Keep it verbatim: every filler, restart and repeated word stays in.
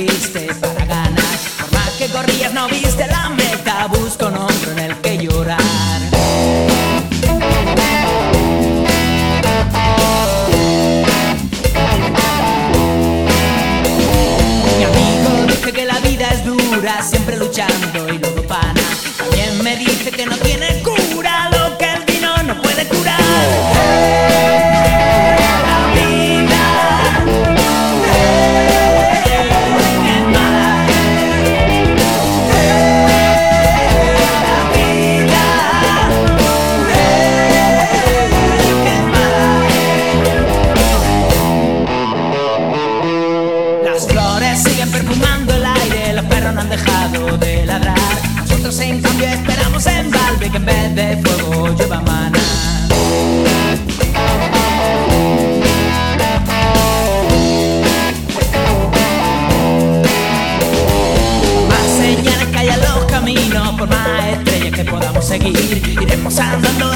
naciste para ganar. Por más que corrías no viste la meta, busca un hombro en el que llorar. Mi amigo dice que la vida es dura, siempre luchando y luego pana. También me dice que no tiene cura lo que el vino no puede curar. Las flores siguen perfumando el aire, los perros no han dejado de ladrar. Nosotros en cambio esperamos en balde que en vez de fuego llueva maná. Por más señales que haya en los caminos, por más estrellas que podamos seguir, iremos andando